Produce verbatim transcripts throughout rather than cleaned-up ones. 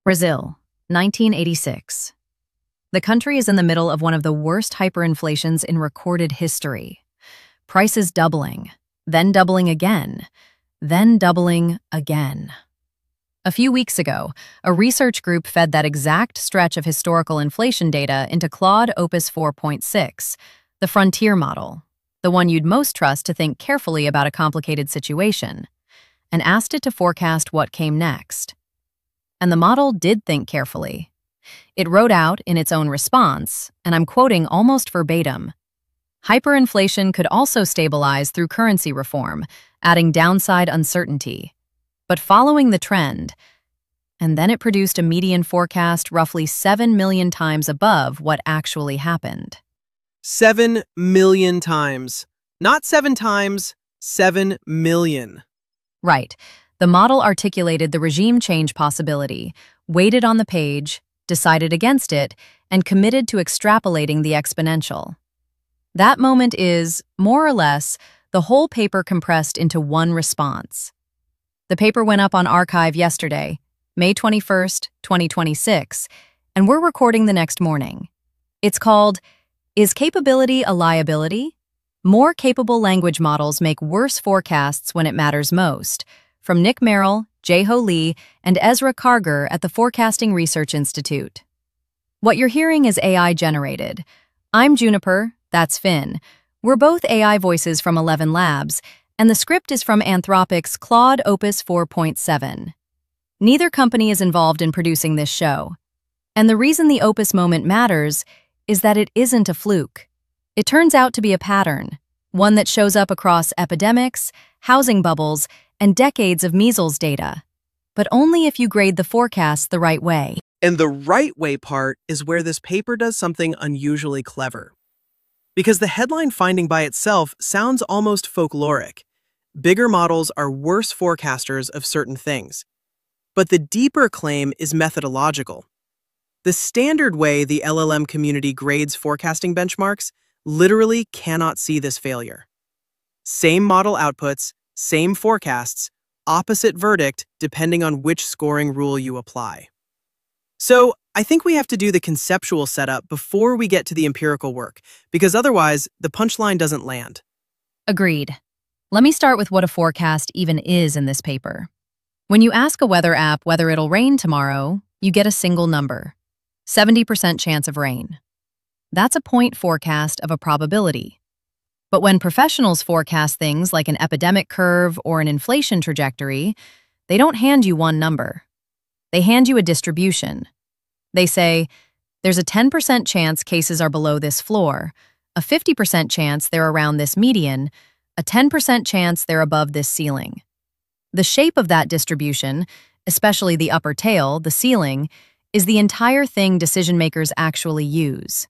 Brazil, nineteen eighty-six. The country is in the middle of one of the worst hyperinflations in recorded history. Prices doubling, then doubling again, then doubling again. A few weeks ago, a research group fed that exact stretch of historical inflation data into Claude Opus four point six, the frontier model, the one you'd most trust to think carefully about a complicated situation, and asked it to forecast what came next. And the model did think carefully. It wrote out in its own response, and I'm quoting almost verbatim, "Hyperinflation could also stabilize through currency reform, adding downside uncertainty, but following the trend." And then it produced a median forecast roughly seven million times above what actually happened. Seven million times. Not seven times, seven million. Right. The model articulated the regime change possibility, weighted on the page, decided against it, and committed to extrapolating the exponential. That moment is, more or less, the whole paper compressed into one response. The paper went up on archive yesterday, May twenty-first, twenty twenty-six, and we're recording the next morning. It's called, "Is Capability a Liability? More Capable Language Models Make Worse Forecasts When It Matters Most," from Nick Merrill, Jae-Ho Lee, and Ezra Karger at the Forecasting Research Institute. What you're hearing is A I-generated. I'm Juniper, that's Finn. We're both A I voices from Eleven Labs, and the script is from Anthropic's Claude Opus four point seven. Neither company is involved in producing this show. And the reason the Opus moment matters is that it isn't a fluke. It turns out to be a pattern, one that shows up across epidemics, housing bubbles, and decades of measles data. But only if you grade the forecasts the right way. And the right way part is where this paper does something unusually clever. Because the headline finding by itself sounds almost folkloric. Bigger models are worse forecasters of certain things. But the deeper claim is methodological. The standard way the L L M community grades forecasting benchmarks literally cannot see this failure. Same model outputs, same forecasts, opposite verdict depending on which scoring rule you apply. So, I think we have to do the conceptual setup before we get to the empirical work, because otherwise, the punchline doesn't land. Agreed. Let me start with what a forecast even is in this paper. When you ask a weather app whether it'll rain tomorrow, you get a single number, seventy percent chance of rain. That's a point forecast of a probability. But when professionals forecast things like an epidemic curve or an inflation trajectory, they don't hand you one number. They hand you a distribution. They say, there's a ten percent chance cases are below this floor, a fifty percent chance they're around this median, a ten percent chance they're above this ceiling. The shape of that distribution, especially the upper tail, the ceiling, is the entire thing decision makers actually use.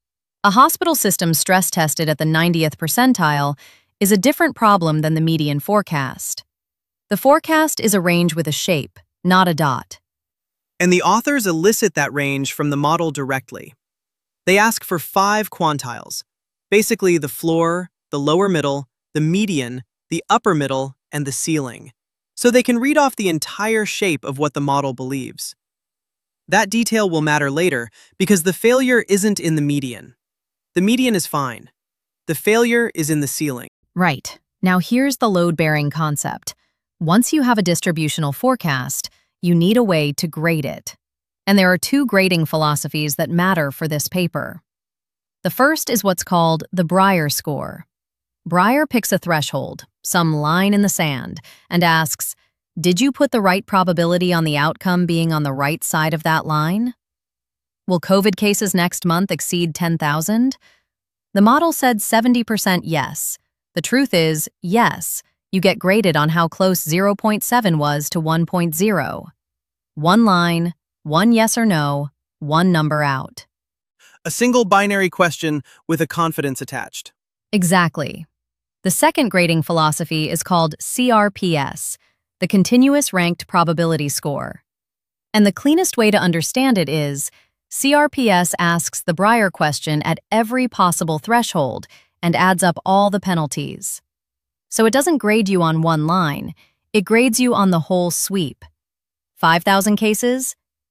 A hospital system stress tested at the ninetieth percentile is a different problem than the median forecast. The forecast is a range with a shape, not a dot. And the authors elicit that range from the model directly. They ask for five quantiles, basically the floor, the lower middle, the median, the upper middle, and the ceiling, so they can read off the entire shape of what the model believes. That detail will matter later because the failure isn't in the median. The median is fine. The failure is in the ceiling. Right. Now here's the load-bearing concept. Once you have a distributional forecast, you need a way to grade it. And there are two grading philosophies that matter for this paper. The first is what's called the Breyer score. Breyer picks a threshold, some line in the sand, and asks, did you put the right probability on the outcome being on the right side of that line? Will COVID cases next month exceed ten thousand? The model said seventy percent yes. The truth is, yes, you get graded on how close zero point seven was to one point zero. One line, one yes or no, one number out. A single binary question with a confidence attached. Exactly. The second grading philosophy is called C R P S, the Continuous Ranked Probability Score. And the cleanest way to understand it is, C R P S asks the Breyer question at every possible threshold and adds up all the penalties. So it doesn't grade you on one line, it grades you on the whole sweep. five thousand cases,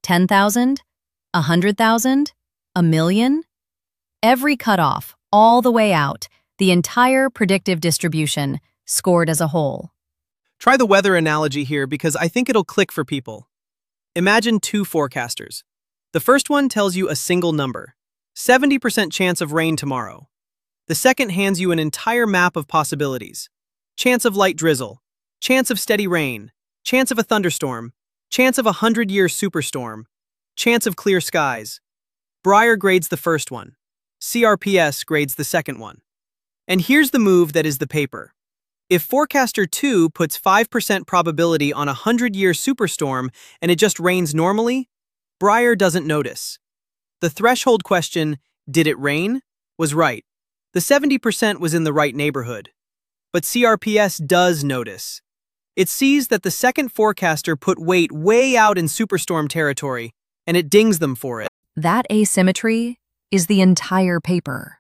ten thousand? one hundred thousand? A million? Every cutoff, all the way out, the entire predictive distribution, scored as a whole. Try the weather analogy here because I think it'll click for people. Imagine two forecasters. The first one tells you a single number, seventy percent chance of rain tomorrow. The second hands you an entire map of possibilities. Chance of light drizzle, chance of steady rain, chance of a thunderstorm, chance of a hundred-year superstorm, chance of clear skies. Breyer grades the first one. C R P S grades the second one. And here's the move that is the paper. If forecaster two puts five percent probability on a hundred-year superstorm and it just rains normally, Breyer doesn't notice. The threshold question, did it rain, was right. The seventy percent was in the right neighborhood. But C R P S does notice. It sees that the second forecaster put weight way out in superstorm territory, and it dings them for it. That asymmetry is the entire paper.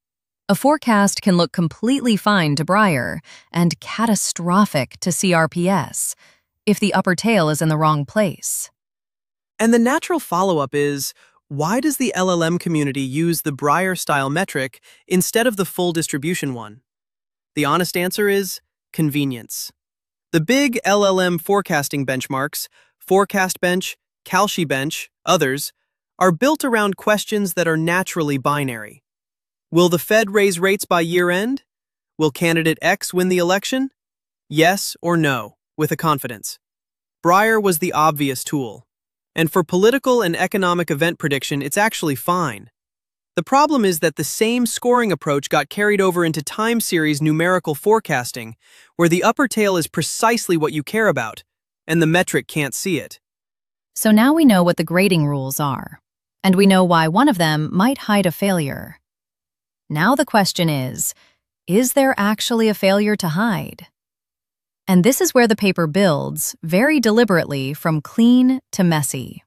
A forecast can look completely fine to Breyer and catastrophic to C R P S if the upper tail is in the wrong place. And the natural follow-up is, why does the L L M community use the Breyer-style metric instead of the full distribution one? The honest answer is convenience. The big L L M forecasting benchmarks, ForecastBench, CalciBench, others, are built around questions that are naturally binary. Will the Fed raise rates by year-end? Will candidate X win the election? Yes or no, with a confidence. Breyer was the obvious tool. And for political and economic event prediction, it's actually fine. The problem is that the same scoring approach got carried over into time series numerical forecasting, where the upper tail is precisely what you care about, and the metric can't see it. So now we know what the grading rules are, and we know why one of them might hide a failure. Now the question is, is there actually a failure to hide? And this is where the paper builds, very deliberately, from clean to messy.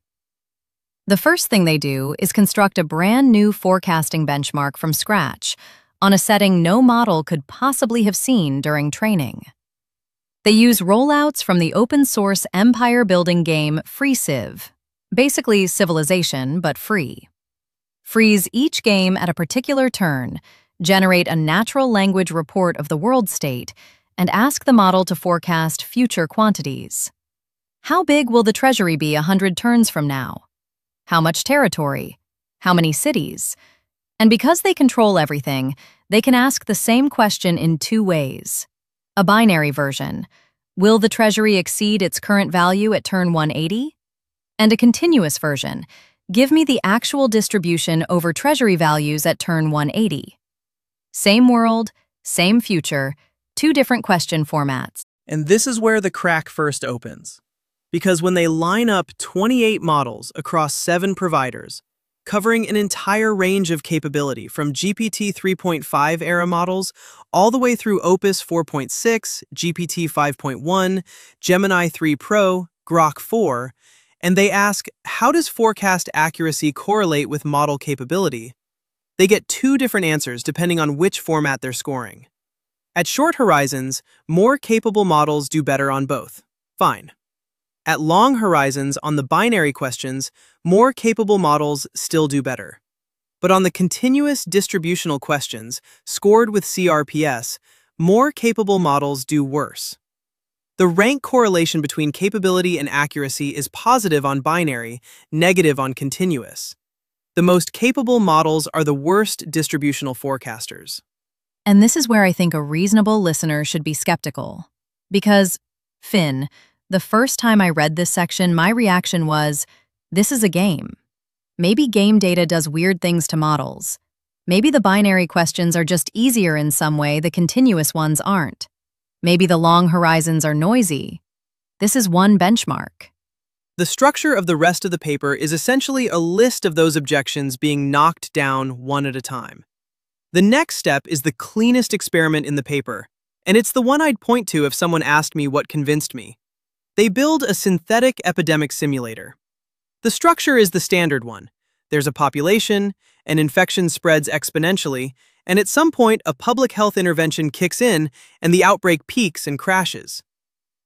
The first thing they do is construct a brand new forecasting benchmark from scratch, on a setting no model could possibly have seen during training. They use rollouts from the open-source empire-building game FreeCiv, basically Civilization, but free. Freeze each game at a particular turn, generate a natural language report of the world state, and ask the model to forecast future quantities. How big will the treasury be a hundred turns from now? How much territory? How many cities? And because they control everything, they can ask the same question in two ways. A binary version, will the treasury exceed its current value at turn one eighty? And a continuous version, give me the actual distribution over treasury values at turn one eighty. Same world, same future, two different question formats. And this is where the crack first opens. Because when they line up twenty-eight models across seven providers, covering an entire range of capability from G P T three point five era models all the way through Opus four point six, G P T five point one, Gemini three Pro, Grok four, and they ask, how does forecast accuracy correlate with model capability? They get two different answers depending on which format they're scoring. At short horizons, more capable models do better on both. Fine. At long horizons on the binary questions, more capable models still do better. But on the continuous distributional questions, scored with C R P S, more capable models do worse. The rank correlation between capability and accuracy is positive on binary, negative on continuous. The most capable models are the worst distributional forecasters. And this is where I think a reasonable listener should be skeptical. Because, Finn, the first time I read this section, my reaction was, this is a game. Maybe game data does weird things to models. Maybe the binary questions are just easier in some way the continuous ones aren't. Maybe the long horizons are noisy. This is one benchmark. The structure of the rest of the paper is essentially a list of those objections being knocked down one at a time. The next step is the cleanest experiment in the paper, and it's the one I'd point to if someone asked me what convinced me. They build a synthetic epidemic simulator. The structure is the standard one. There's a population, an infection spreads exponentially, and at some point a public health intervention kicks in and the outbreak peaks and crashes.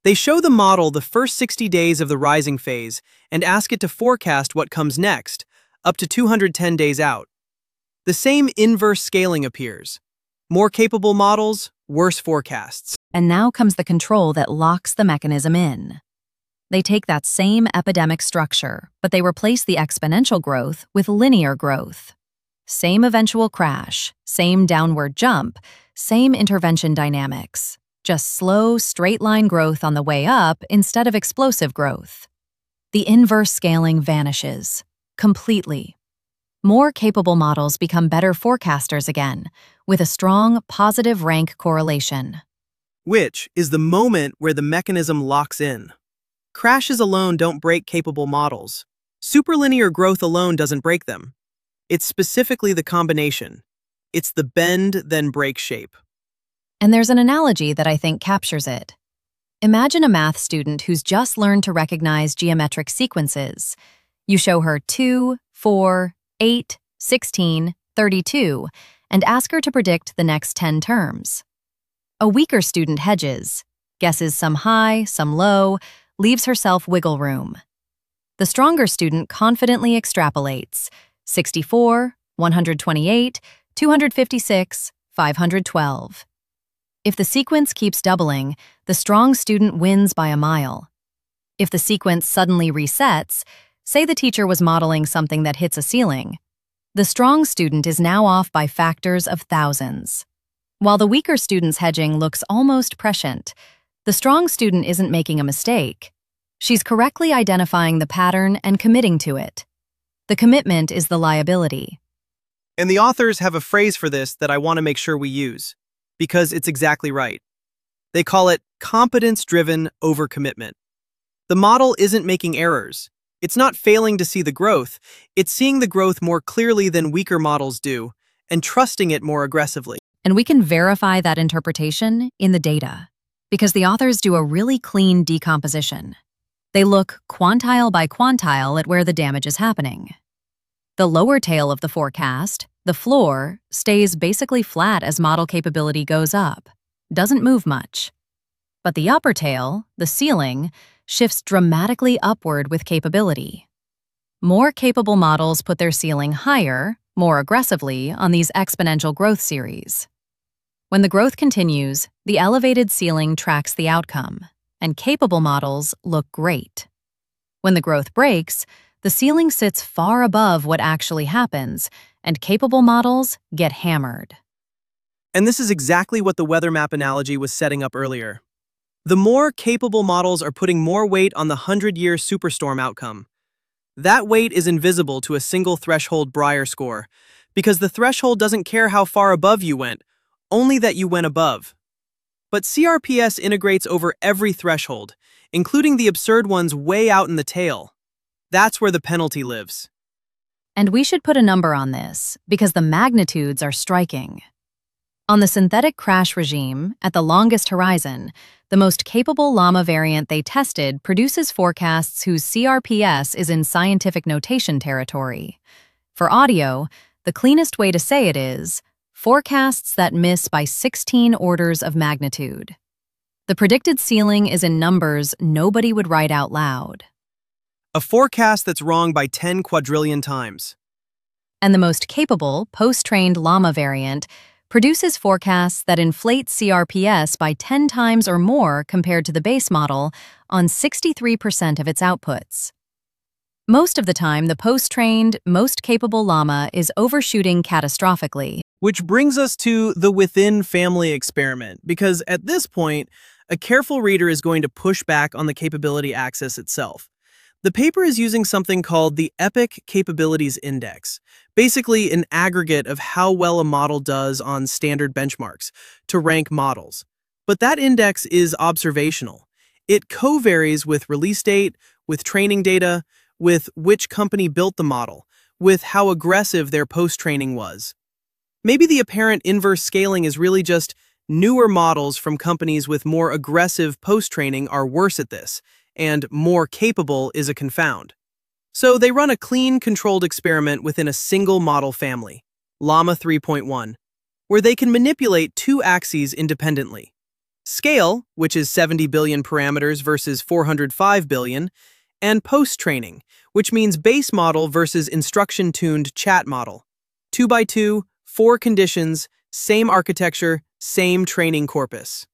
They show the model the first sixty days of the rising phase and ask it to forecast what comes next, up to two hundred ten days out. The same inverse scaling appears. More capable models, worse forecasts. And now comes the control that locks the mechanism in. They take that same epidemic structure, but they replace the exponential growth with linear growth. Same eventual crash, same downward jump, same intervention dynamics. Just slow, straight-line growth on the way up instead of explosive growth. The inverse scaling vanishes completely. More capable models become better forecasters again, with a strong positive rank correlation. Which is the moment where the mechanism locks in. Crashes alone don't break capable models. Superlinear growth alone doesn't break them. It's specifically the combination. It's the bend then break shape. And there's an analogy that I think captures it. Imagine a math student who's just learned to recognize geometric sequences. You show her two, four, eight, sixteen, thirty-two, and ask her to predict the next ten terms. A weaker student hedges, guesses some high, some low, leaves herself wiggle room. The stronger student confidently extrapolates sixty-four, one hundred twenty-eight, two hundred fifty-six, five hundred twelve. If the sequence keeps doubling, the strong student wins by a mile. If the sequence suddenly resets, say the teacher was modeling something that hits a ceiling, the strong student is now off by factors of thousands. While the weaker student's hedging looks almost prescient, the strong student isn't making a mistake. She's correctly identifying the pattern and committing to it. The commitment is the liability. And the authors have a phrase for this that I want to make sure we use, because it's exactly right. They call it competence-driven overcommitment. The model isn't making errors. It's not failing to see the growth. It's seeing the growth more clearly than weaker models do, and trusting it more aggressively. And we can verify that interpretation in the data, because the authors do a really clean decomposition. They look quantile by quantile at where the damage is happening. The lower tail of the forecast, the floor, stays basically flat as model capability goes up, doesn't move much. But the upper tail, the ceiling, shifts dramatically upward with capability. More capable models put their ceiling higher, more aggressively, on these exponential growth series. When the growth continues, the elevated ceiling tracks the outcome, and capable models look great. When the growth breaks, the ceiling sits far above what actually happens, and capable models get hammered. And this is exactly what the weather map analogy was setting up earlier. The more capable models are putting more weight on the hundred-year superstorm outcome. That weight is invisible to a single threshold Breyer score, because the threshold doesn't care how far above you went, only that you went above. But C R P S integrates over every threshold, including the absurd ones way out in the tail. That's where the penalty lives. And we should put a number on this, because the magnitudes are striking. On the synthetic crash regime, at the longest horizon, the most capable llama variant they tested produces forecasts whose C R P S is in scientific notation territory. For audio, the cleanest way to say it is forecasts that miss by sixteen orders of magnitude. The predicted ceiling is in numbers nobody would write out loud. A forecast that's wrong by ten quadrillion times. And the most capable, post-trained llama variant produces forecasts that inflate C R P S by ten times or more compared to the base model on sixty-three percent of its outputs. Most of the time, the post-trained, most capable llama is overshooting catastrophically. Which brings us to the within family experiment, because at this point, a careful reader is going to push back on the capability axis itself. The paper is using something called the EPIC Capabilities Index, basically an aggregate of how well a model does on standard benchmarks, to rank models. But that index is observational. It co-varies with release date, with training data, with which company built the model, with how aggressive their post-training was. Maybe the apparent inverse scaling is really just newer models from companies with more aggressive post-training are worse at this, and more capable is a confound. So they run a clean, controlled experiment within a single model family, Llama three point one, where they can manipulate two axes independently. Scale, which is seventy billion parameters versus four hundred five billion, and post-training, which means base model versus instruction-tuned chat model. Two by two, four conditions, same architecture, same training corpus.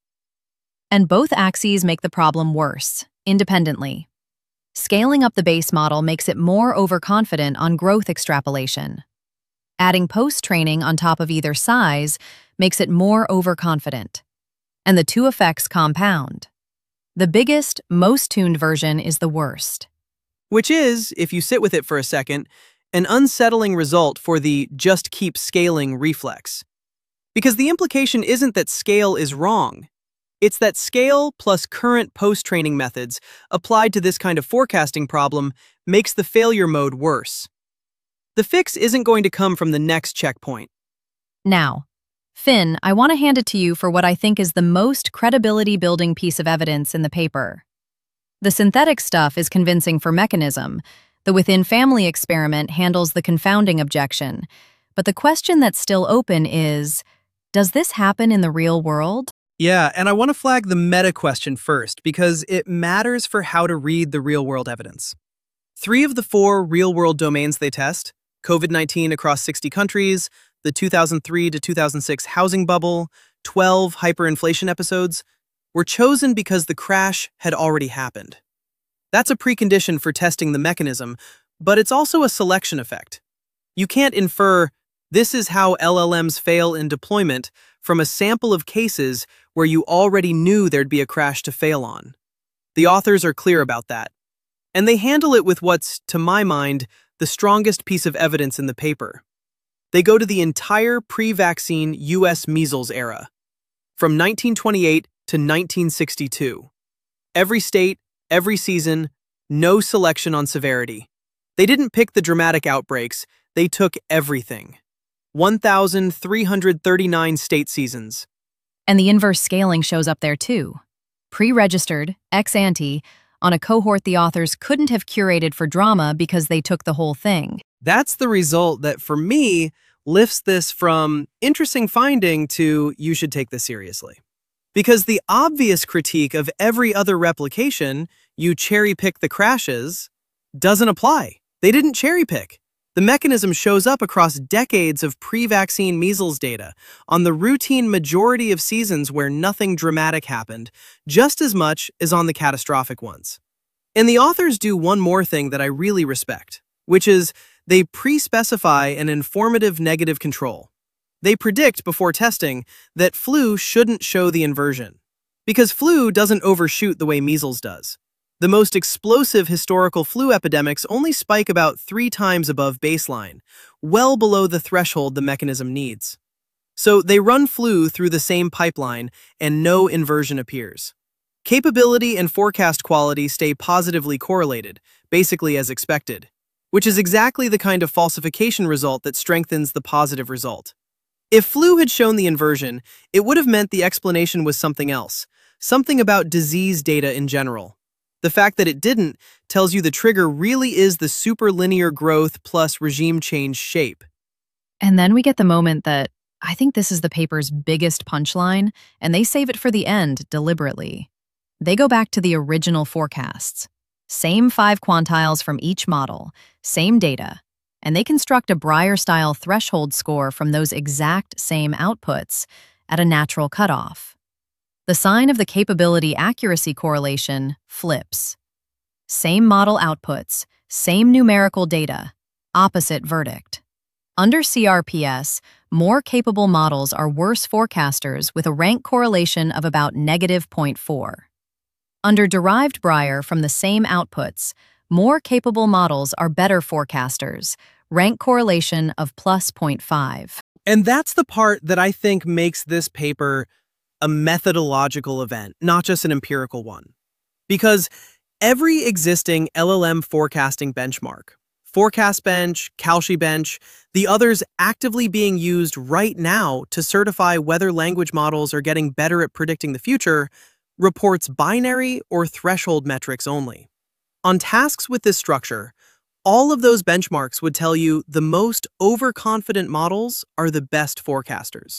And both axes make the problem worse, independently. Scaling up the base model makes it more overconfident on growth extrapolation. Adding post-training on top of either size makes it more overconfident. And the two effects compound. The biggest, most tuned version is the worst. Which is, if you sit with it for a second, an unsettling result for the just keep scaling reflex. Because the implication isn't that scale is wrong. It's that scale plus current post-training methods applied to this kind of forecasting problem makes the failure mode worse. The fix isn't going to come from the next checkpoint. Now, Finn, I want to hand it to you for what I think is the most credibility-building piece of evidence in the paper. The synthetic stuff is convincing for mechanism. The within-family experiment handles the confounding objection. But the question that's still open is, does this happen in the real world? Yeah, and I want to flag the meta question first, because it matters for how to read the real-world evidence. Three of the four real-world domains they test, COVID nineteen across sixty countries, the two thousand three to two thousand six housing bubble, twelve hyperinflation episodes, were chosen because the crash had already happened. That's a precondition for testing the mechanism, but it's also a selection effect. You can't infer, this is how L L Ms fail in deployment from a sample of cases where you already knew there'd be a crash to fail on. The authors are clear about that. And they handle it with what's, to my mind, the strongest piece of evidence in the paper. They go to the entire pre-vaccine U S measles era, from nineteen twenty-eight to nineteen sixty-two. Every state, every season, no selection on severity. They didn't pick the dramatic outbreaks, they took everything. one thousand three hundred thirty-nine state seasons. And the inverse scaling shows up there too. Pre-registered, ex-ante, on a cohort the authors couldn't have curated for drama because they took the whole thing. That's the result that, for me, lifts this from interesting finding to you should take this seriously. Because the obvious critique of every other replication, you cherry-pick the crashes, doesn't apply. They didn't cherry-pick. The mechanism shows up across decades of pre-vaccine measles data, on the routine majority of seasons where nothing dramatic happened, just as much as on the catastrophic ones. And the authors do one more thing that I really respect, which is they pre-specify an informative negative control. They predict before testing that flu shouldn't show the inversion, because flu doesn't overshoot the way measles does. The most explosive historical flu epidemics only spike about three times above baseline, well below the threshold the mechanism needs. So they run flu through the same pipeline and no inversion appears. Capability and forecast quality stay positively correlated, basically as expected, which is exactly the kind of falsification result that strengthens the positive result. If flu had shown the inversion, it would have meant the explanation was something else, something about disease data in general. The fact that it didn't tells you the trigger really is the superlinear growth plus regime change shape. And then we get the moment that I think this is the paper's biggest punchline, and they save it for the end deliberately. They go back to the original forecasts. Same five quantiles from each model, same data, and they construct a Breyer-style threshold score from those exact same outputs at a natural cutoff. The sign of the capability-accuracy correlation flips. Same model outputs, same numerical data, opposite verdict. Under C R P S, more capable models are worse forecasters with a rank correlation of about negative zero point four. Under derived Breyer from the same outputs, more capable models are better forecasters, rank correlation of plus zero point five. And that's the part that I think makes this paper a methodological event, not just an empirical one. Because every existing L L M forecasting benchmark, ForecastBench, CalciBench, the others actively being used right now to certify whether language models are getting better at predicting the future, reports binary or threshold metrics only. On tasks with this structure, all of those benchmarks would tell you the most overconfident models are the best forecasters.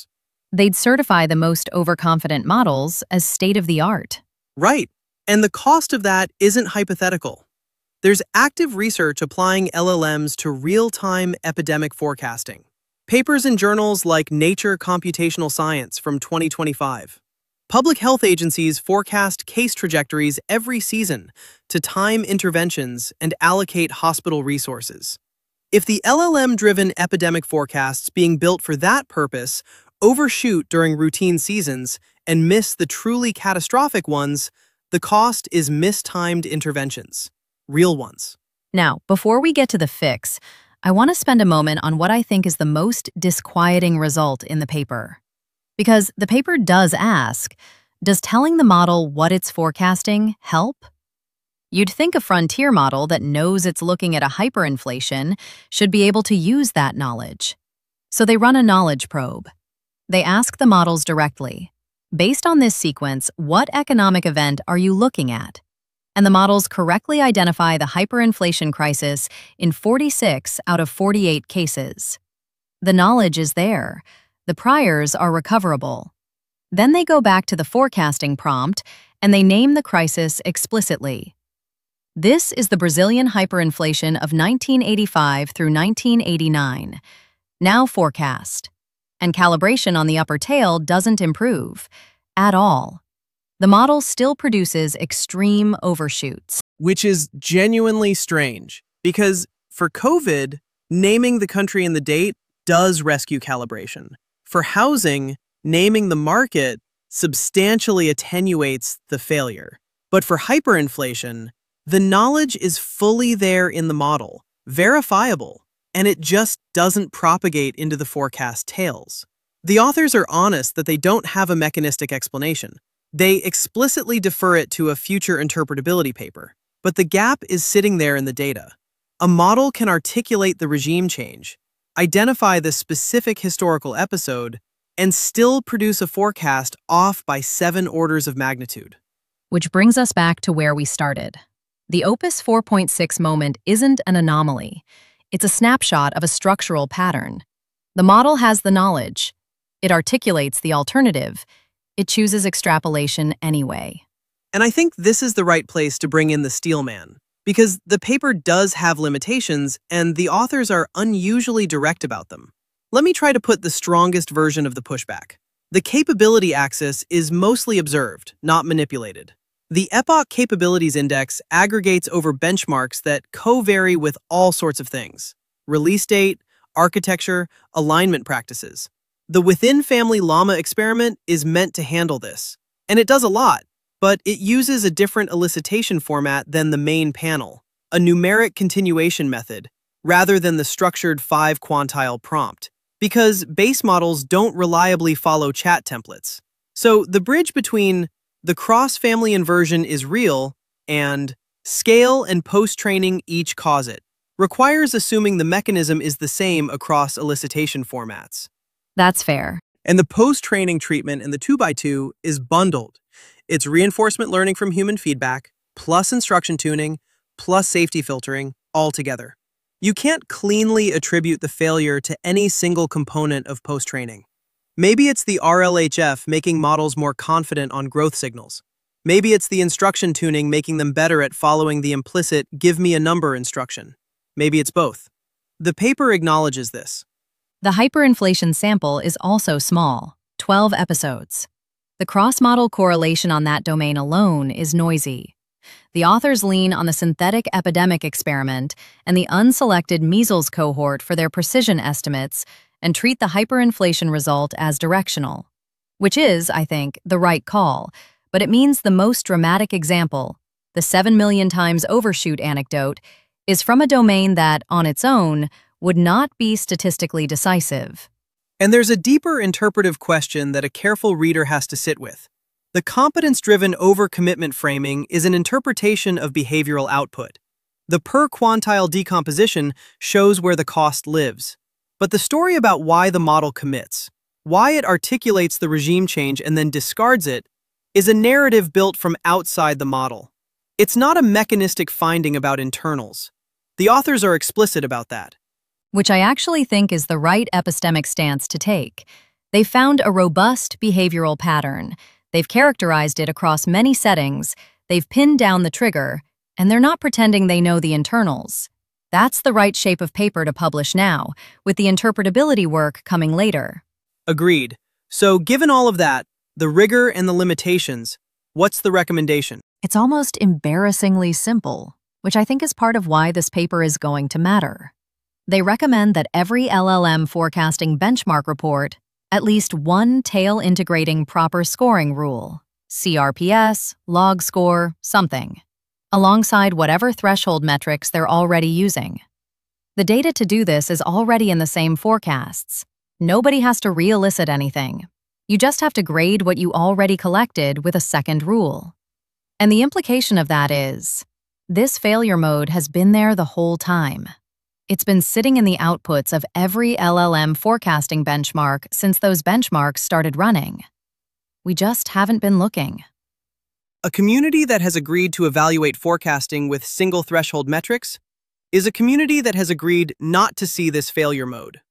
They'd certify the most overconfident models as state-of-the-art. Right. And the cost of that isn't hypothetical. There's active research applying L L Ms to real-time epidemic forecasting. Papers in journals like Nature Computational Science from twenty twenty-five. Public health agencies forecast case trajectories every season to time interventions and allocate hospital resources. If the L L M-driven epidemic forecasts being built for that purpose overshoot during routine seasons and miss the truly catastrophic ones, the cost is mistimed interventions. Real ones. Now, before we get to the fix, I want to spend a moment on what I think is the most disquieting result in the paper. Because the paper does ask, does telling the model what it's forecasting help? You'd think a frontier model that knows it's looking at a hyperinflation should be able to use that knowledge. So they run a knowledge probe. They ask the models directly, based on this sequence, what economic event are you looking at? And the models correctly identify the hyperinflation crisis in forty-six out of forty-eight cases. The knowledge is there. The priors are recoverable. Then they go back to the forecasting prompt and they name the crisis explicitly. This is the Brazilian hyperinflation of nineteen eighty-five through nineteen eighty-nine. Now forecast. And calibration on the upper tail doesn't improve at all. The model still produces extreme overshoots. Which is genuinely strange, because for COVID, naming the country and the date does rescue calibration. For housing, naming the market substantially attenuates the failure. But for hyperinflation, the knowledge is fully there in the model, verifiable, and it just doesn't propagate into the forecast tails. The authors are honest that they don't have a mechanistic explanation. They explicitly defer it to a future interpretability paper, but the gap is sitting there in the data. A model can articulate the regime change, identify the specific historical episode, and still produce a forecast off by seven orders of magnitude. Which brings us back to where we started. The Opus four point six moment isn't an anomaly. It's a snapshot of a structural pattern. The model has the knowledge. It articulates the alternative. It chooses extrapolation anyway. And I think this is the right place to bring in the Steelman, because the paper does have limitations and the authors are unusually direct about them. Let me try to put the strongest version of the pushback. The capability axis is mostly observed, not manipulated. The Epoch Capabilities Index aggregates over benchmarks that co-vary with all sorts of things: release date, architecture, alignment practices. The within-family llama experiment is meant to handle this, and it does a lot, but it uses a different elicitation format than the main panel, a numeric continuation method, rather than the structured five-quantile prompt, because base models don't reliably follow chat templates. So the bridge between the cross-family inversion is real and scale and post-training each cause it requires assuming the mechanism is the same across elicitation formats. That's fair. And the post-training treatment in the two by two is bundled. It's reinforcement learning from human feedback, plus instruction tuning, plus safety filtering, all together. You can't cleanly attribute the failure to any single component of post-training. Maybe it's the R L H F making models more confident on growth signals. Maybe it's the instruction tuning making them better at following the implicit "give me a number" instruction. Maybe it's both. The paper acknowledges this. The hyperinflation sample is also small, twelve episodes. The cross-model correlation on that domain alone is noisy. The authors lean on the synthetic epidemic experiment and the unselected measles cohort for their precision estimates and treat the hyperinflation result as directional, which is, I think, the right call, but it means the most dramatic example, the seven million times overshoot anecdote, is from a domain that, on its own, would not be statistically decisive. And there's a deeper interpretive question that a careful reader has to sit with. The competence-driven overcommitment framing is an interpretation of behavioral output. The per-quantile decomposition shows where the cost lives. But the story about why the model commits, why it articulates the regime change and then discards it, is a narrative built from outside the model. It's not a mechanistic finding about internals. The authors are explicit about that. Which I actually think is the right epistemic stance to take. They found a robust behavioral pattern. They've characterized it across many settings, they've pinned down the trigger, and they're not pretending they know the internals. That's the right shape of paper to publish now, with the interpretability work coming later. Agreed. So, given all of that, the rigor and the limitations, what's the recommendation? It's almost embarrassingly simple, which I think is part of why this paper is going to matter. They recommend that every L L M forecasting benchmark report at least one tail-integrating proper scoring rule, C R P S, log score, something, alongside whatever threshold metrics they're already using. The data to do this is already in the same forecasts. Nobody has to re-elicit anything. You just have to grade what you already collected with a second rule. And the implication of that is, this failure mode has been there the whole time. It's been sitting in the outputs of every L L M forecasting benchmark since those benchmarks started running. We just haven't been looking. A community that has agreed to evaluate forecasting with single threshold metrics is a community that has agreed not to see this failure mode.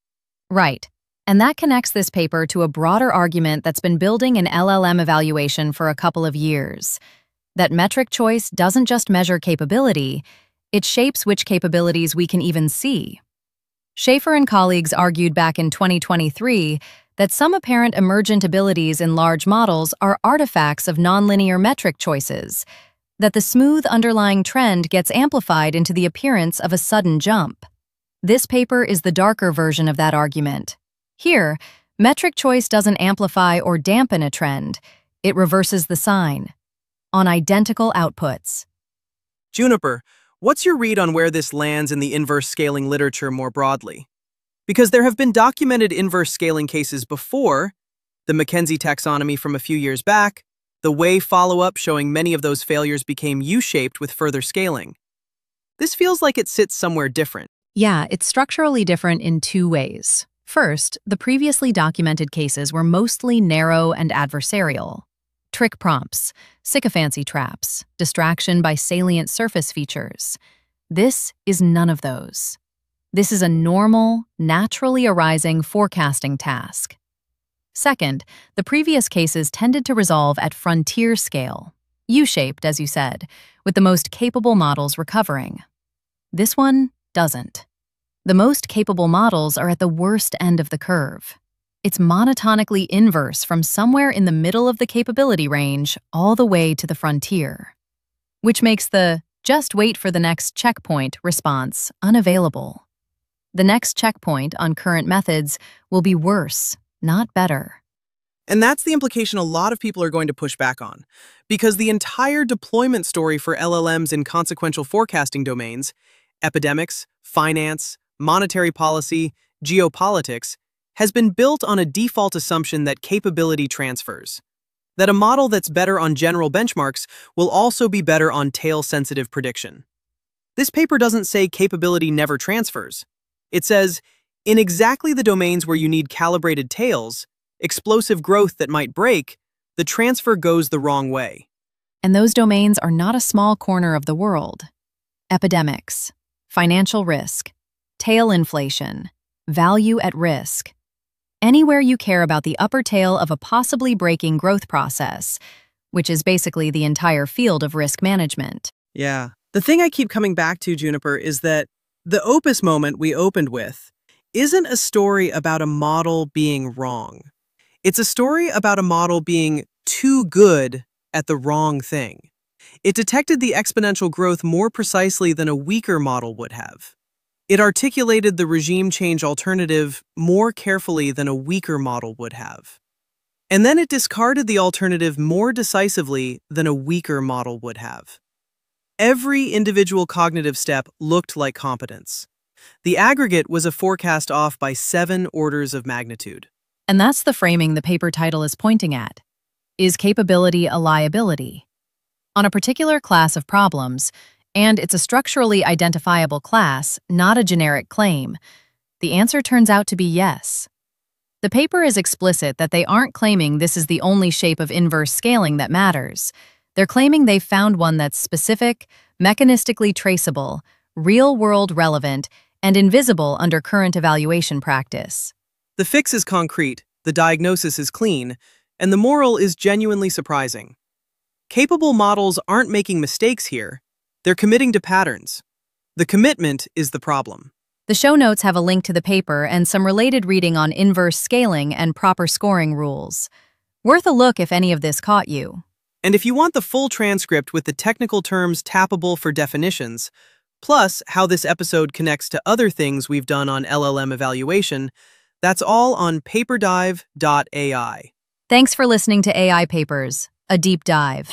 Right. And that connects this paper to a broader argument that's been building in L L M evaluation for a couple of years. That metric choice doesn't just measure capability, it shapes which capabilities we can even see. Schaefer and colleagues argued back in twenty twenty-three that some apparent emergent abilities in large models are artifacts of nonlinear metric choices, that the smooth underlying trend gets amplified into the appearance of a sudden jump. This paper is the darker version of that argument. Here, metric choice doesn't amplify or dampen a trend, it reverses the sign, on identical outputs. Juniper, what's your read on where this lands in the inverse scaling literature more broadly? Because there have been documented inverse scaling cases before, the McKenzie taxonomy from a few years back, the Way follow-up showing many of those failures became U-shaped with further scaling. This feels like it sits somewhere different. Yeah, it's structurally different in two ways. First, the previously documented cases were mostly narrow and adversarial. Trick prompts, sycophancy traps, distraction by salient surface features. This is none of those. This is a normal, naturally arising forecasting task. Second, the previous cases tended to resolve at frontier scale, U-shaped, as you said, with the most capable models recovering. This one doesn't. The most capable models are at the worst end of the curve. It's monotonically inverse from somewhere in the middle of the capability range all the way to the frontier, which makes the "just wait for the next checkpoint" response unavailable. The next checkpoint on current methods will be worse, not better. And that's the implication a lot of people are going to push back on, because the entire deployment story for L L Ms in consequential forecasting domains, epidemics, finance, monetary policy, geopolitics, has been built on a default assumption that capability transfers, that a model that's better on general benchmarks will also be better on tail-sensitive prediction. This paper doesn't say capability never transfers. It says, in exactly the domains where you need calibrated tails, explosive growth that might break, the transfer goes the wrong way. And those domains are not a small corner of the world. Epidemics, financial risk, tail inflation, value at risk. Anywhere you care about the upper tail of a possibly breaking growth process, which is basically the entire field of risk management. Yeah. The thing I keep coming back to, Juniper, is that the Opus moment we opened with isn't a story about a model being wrong. It's a story about a model being too good at the wrong thing. It detected the exponential growth more precisely than a weaker model would have. It articulated the regime change alternative more carefully than a weaker model would have. And then it discarded the alternative more decisively than a weaker model would have. Every individual cognitive step looked like competence. The aggregate was a forecast off by seven orders of magnitude. And that's the framing the paper title is pointing at. Is capability a liability? On a particular class of problems, and it's a structurally identifiable class, not a generic claim, the answer turns out to be yes. The paper is explicit that they aren't claiming this is the only shape of inverse scaling that matters. They're claiming they've found one that's specific, mechanistically traceable, real-world relevant, and invisible under current evaluation practice. The fix is concrete, the diagnosis is clean, and the moral is genuinely surprising. Capable models aren't making mistakes here. They're committing to patterns. The commitment is the problem. The show notes have a link to the paper and some related reading on inverse scaling and proper scoring rules. Worth a look if any of this caught you. And if you want the full transcript with the technical terms tappable for definitions, plus how this episode connects to other things we've done on L L M evaluation, that's all on paperdive dot A I. Thanks for listening to A I Papers, a deep dive.